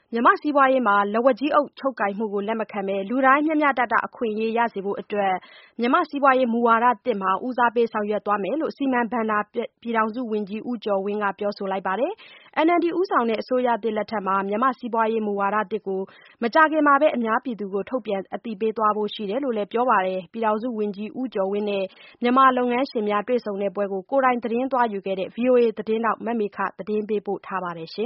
မြန်မာ့စီးပွားရေးမှာလက်ဝါးကြီးအုပ်ချုပ်ကိုင်မှုကိုလက်မခံဘဲလူတိုင်းမျှမျှတတအခွင့်အရေးရစေဖို့အတွက်မြန်မာ့စီးပွားရေးမူဝါဒသစ်မှာဦးစားပေးဆောင်ရွက်သွားမယ်လို့စီမံဘဏ္ဍာပြည်ထောင်စုဝန်ကြီးဦးကျော်ဝင်းကပြောဆိုလိုက်ပါတယ်။ NLD ဦးဆောင်တဲ့အစိုးရသစ်လက်ထက်မှာမြန်မာ့စီးပွားရေးမူဝါဒသစ်ကိုမကြာခင်မှာပဲအများပြည်သူကိုထုတ်ပြန်အသိပေးသွားဖို့ရှိတယ်လို့လည်းပြောပါတယ်။ ပြည်ထောင်စုဝန်ကြီးဦးကျော်ဝင်းနဲ့မြန်မာလုပ်ငန်းရှင်များတွေ့ဆုံတဲ့ပွဲကိုကိုယ်တိုင်သတင်းသွားယူခဲ့တဲ့ VOA သတင်းထောက်မမေခသတင်းပေးပို့ထားပါတယ်။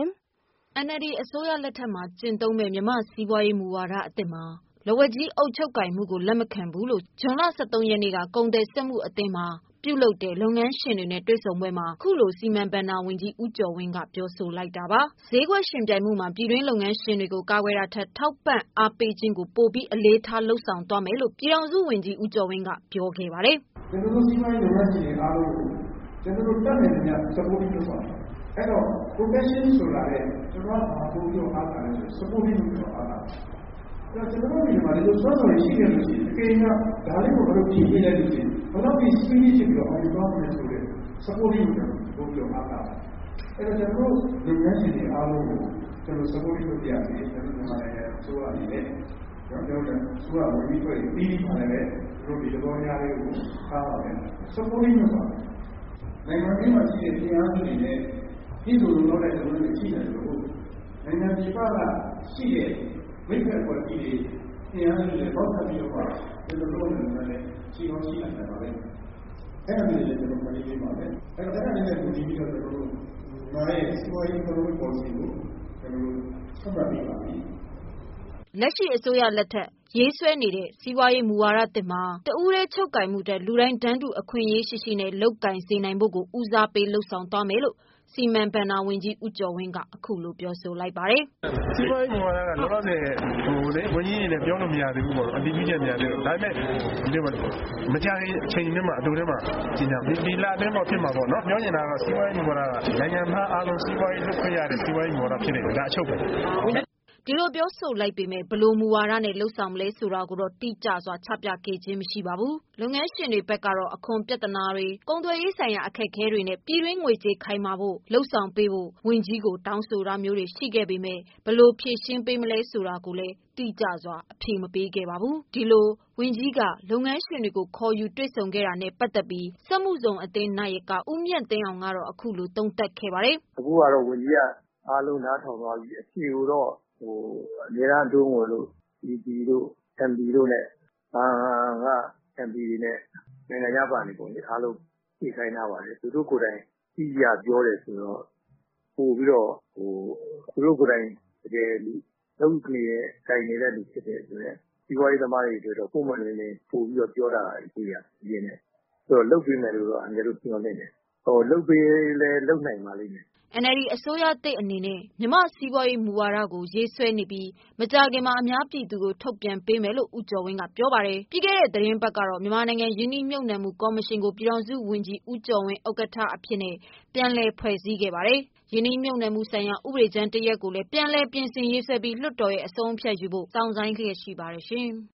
NLD အစိုးရလက်ထက်မှာကျင့်သုံးမယ့်မြန်မာ့စီးပွားရေးမူဝါဒအသစ်မှာလက်ဝါးကြီးအုပ်ချုပ်ကိုင်မှုကိုလက်မခံဘူးလို့ဇွန်လ 13 ရက်နေ့ကကုန်သည်စက်မှုအသင်းမှာပြုလုပ်တဲ့လုပ်ငန်းရှင်တွေနဲ့တွေ့ဆုံပွဲမှာခုလိုစီမံဘဏ္ဍာဝန်ကြီးဦးကျော်ဝင်းကပြောဆိုလိုက်တာပါ။ ဈေးကွက်ရှင်ပြိုင်မှုမှာပြည်တွင်းလုပ်ငန်းရှင်တွေကိုကာကွယ်တာထက်ထောက်ပံ့အားပေးခြင်းကိုပိုပြီးအလေးထားလုပ်ဆောင်သွားမယ်လို့ပြည်ထောင်စုဝန်ကြီးဦးကျော်ဝင်းကပြောခဲ့ပါတယ်။ ကျွန်တော်တို့စီးပွားရေးလုပ်ငန်းရှင်တွေအားလုံးကိုကျွန်တော်တို့တတ်နိုင်သမျှ supporting လုပ်ဆောင်တယ်။အဲ့တော့ profession ဆိုတာလေကျွန်တော်ကဘာပို့ပြီးအားထားလဲဆို supporting လုပ်ပြီးအားထားတယ်။အဲ့တော့ကျွန်တော်တို့ဒီမှာဒီလိုစွမ်းဆောင်ရည်ရှိနေလို့ရှိရင်အကယ်၍ဒါလေးကိုဘာလို့ပြင်ပေးလိုက်လို့ရှိရင်ဘယ်တော့ဒီ speed ဖြစ်ပြီးတော့အောင်သွားမယ်ဆိုတဲ့ supporting လုပ်ပြီးအားထားတယ်။အဲ့တော့ကျွန်တော်တို့လုပ်ငန်းရှင်တွေအားလုံးကိုကျွန်တော် supporting လုပ်ပြရစီကျွန်တော်မြန်မာနိုင်ငံဆိုရအနေနဲ့ကျွန်တော်တို့ဆိုရဝန်ကြီးတွေပြီးပါလည်းတို့ဒီသဘောတရားလေးကိုထားပါမယ်။ supporting လုပ်ပါနိုင်ငံရေးမှာရှိတဲ့တရားစုတွေနဲ့ပြည်သူလူထုနဲ့ကျွန်တော်တို့ရှိတယ်လို့နိုင်ငံပြည်ပကရှိတဲ့မိဘပေါ်ကြီးတွေတရားစုတွေပေါက်ပြီးတော့ကျွန်တော်တို့လည်းရှိကောင်းရှိနိုင်တယ်ပါပဲအဲ့ဒါမျိုးလည်းကျွန်တော်မလေးပေးပါနဲ့အဲ့ဒါလည်းကိုဒီပြီးတော့ကျွန်တော်တို့ငါရဲ့စီးပွားရေး economic policy ကိုကျွန်တော်တို့ဆက်ပတ်ပြီးပါပြီလက်ရှိအစိုးရလက်ထက်ရေးဆွဲနေတဲ့စီးပွားရေးမူဝါဒသစ်မှာတဦးတည်းချုပ်ကိုင်မှုတဲ့လူတိုင်းတန်းတူအခွင့်အရေးရှိရှိနဲ့လုပ်ကိုင်စေနိုင်ဖို့ကိုဦးစားပေးလုပ်ဆောင်သွားမယ်လို့စီမံဘဏ္ဍာဝန်ကြီးဦးကျော်ဝင်းကအခုလိုပြောဆိုလိုက်ပါတယ်။စီးပွားရေးမူဝါဒကလောလောဆယ်ဝန်ကြီးတွေနဲ့ပြောလို့မရသေးဘူးပေါ့အတည်ပြုချက်မရသေးဘူး။ဒါပေမဲ့ဒီမှာမကြာခင်အချိန်နဲ့မှအတူတည်းမှကြီးညာဒီလအတွင်းမှာဖြစ်မှာပေါ့နော်။ပြောနေတာကစီးပွားရေးမူဝါဒကနိုင်ငံသားအားလုံးစီးပွားရေးလုပ်ခွင့်ရတဲ့စီးပွားရေးမူဝါဒဖြစ်နေတယ်ဒါအချုပ်ပဲ။ဒီလိုပြောဆိုလိုက်ပေမဲ့ဘလို့မူဝါဒနဲ့လှုပ်ဆောင်မလဲဆိုတာကိုတော့တိကျစွာချပြခဲ့ခြင်းမရှိပါဘူး။လုပ်ငန်းရှင်တွေဘက်ကတော့အခွန်ပြဿနာတွေကုန်သွယ်ရေးဆိုင်ရာအခက်အခဲတွေနဲ့ပြည်တွင်းငွေကြေးခိုင်မာဖို့လှုပ်ဆောင်ပေးဖို့ဝန်ကြီးကိုတောင်းဆိုတာမျိုးတွေရှိခဲ့ပေမဲ့ဘလို့ဖြေရှင်းပေးမလဲဆိုတာကိုလည်းတိကျစွာအဖြေမပေးခဲ့ပါဘူး။ဒီလိုဝန်ကြီးကလုပ်ငန်းရှင်တွေကိုခေါ်ယူတွေ့ဆုံခဲ့တာနဲ့ပတ်သက်ပြီးစက်မှုဇုံအသင်းနာယကဦးမြင့်သိန်းအောင်ကတော့အခုလိုသုံးသပ်ခဲ့ပါတယ်။အခုကတော့ဝန်ကြီးကအားလုံးနားထောင်သွားပြီအဖြေကိုတော့အများအားတွန်းဝင်လို့ DP တို့ MP တို့နဲ့ဘာက MP တွေနဲ့နိုင်ငံခြားပါနေပုံတွေအားလုံးသိခိုင်းထားပါတယ်သူတို့ကိုယ်တိုင်ကြည့်ရပြောတယ်ဆိုတော့ပို့ပြီးတော့သူတို့ကိုယ်တိုင်တကယ်လုပ်နေတဲ့တိုင်နေတဲ့လူဖြစ်တဲ့ဆိုတော့ဒီဝိုင်းသမားတွေတို့တော့ပုံမှန်လေးလေးပို့ပြီးတော့ပြောတာတွေ့ရပြင်းတယ်ဆိုတော့လုပ်ပေးမယ်လို့တော့အများတို့ပြောနေတယ်လုပ်ပေးလဲလုပ်နိုင်ပါလိမ့်မယ် NLD အစိုးရသစ်အနေနဲ့မြန်မာ့စီးပွားရေးမူဝါဒကိုရေးဆွဲနေပြီးမကြာခင်မှာအများပြည်သူကိုထုတ်ပြန်ပေးမယ်လို့ဦးကျော်ဝင်းကပြောပါတယ်။ပြီးခဲ့တဲ့သတင်းပတ်ကတော့မြန်မာနိုင်ငံယင်းနှိမ့်မြုပ်နှံမှုကော်မရှင်ကိုပြည်ထောင်စုဝန်ကြီးဦးကျော်ဝင်းဥက္ကဋ္ဌအဖြစ်နဲ့ပြန်လည်ဖွဲ့စည်းခဲ့ပါတယ်။ယင်းနှိမ့်မြုပ်နှံမှုဆိုင်ရာဥပဒေကြမ်းတစ်ရပ်ကိုလည်းပြန်လည်ပြင်ဆင်ရေးဆွဲပြီးလွှတ်တော်ရဲ့အဆုံးအဖြတ်ယူဖို့စောင့်ဆိုင်းလျက်ရှိပါတယ်ရှင်။